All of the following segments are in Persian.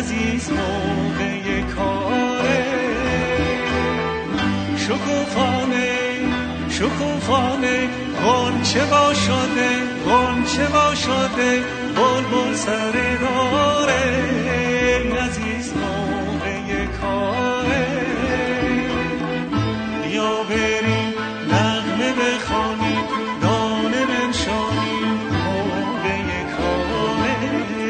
عزیز موقع کاره. شکوفانه غنچه وا شده بلبل سر داره. عزیز موقع کاره. بیا بریم نغمه بخوانیم دانه بنشانیم موقع کاره.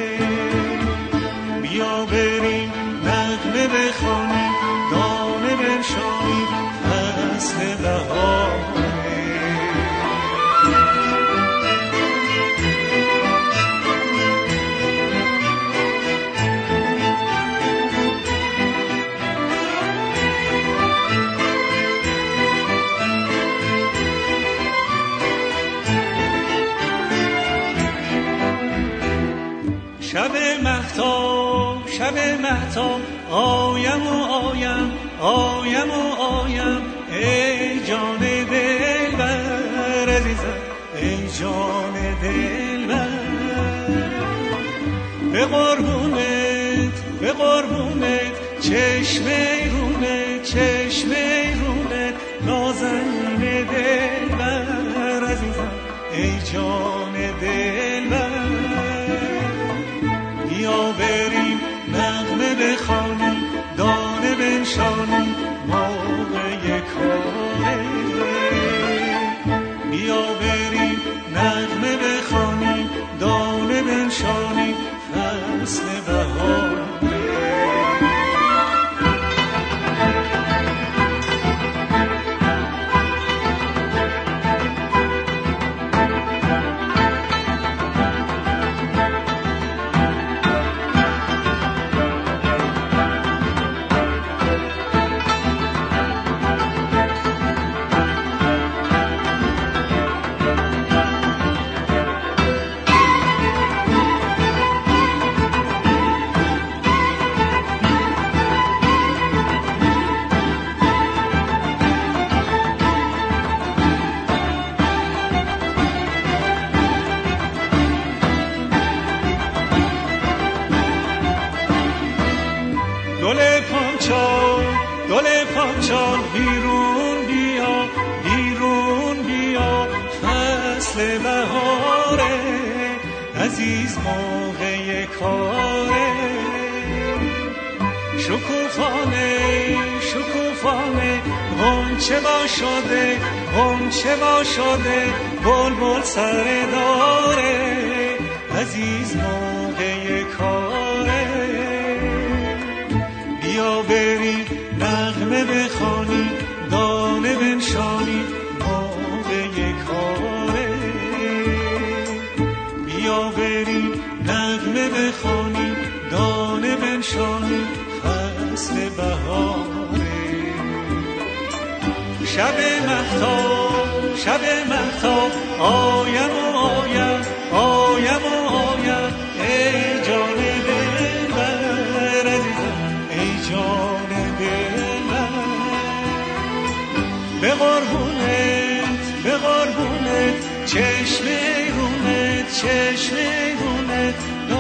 بیا بریم نغمه بخوانیم دانه بنشانیم فصل بهاره. شب مهتاب آیم ای جان دلبر عزیزم ای جان دلبر. به قربونت چشمه رونه نازنین دلبر عزیزم ای جان دلبر. بیا بریم نغمه بخوانیم دانه بنشانیم موقع کاره. بیا بریم نغمه بخوانیم دانه بنشانیم فصل بهاره. گل پانچال بیرون بیا فصل بهاره. عزیز موقع کاره. شکوفانه غنچه وا شده بلبل سر داره. عزیز موقع کاره. بیا بریم نغمه بخوانیم دانه بنشانیم موقع کاره. بیا بریم نغمه بخوانیم دانه بنشانیم فصل بهاره. شب مهتاب آیم ای جان دلبر عزیزم ای جان دلبر. به قربونت چشمه رونت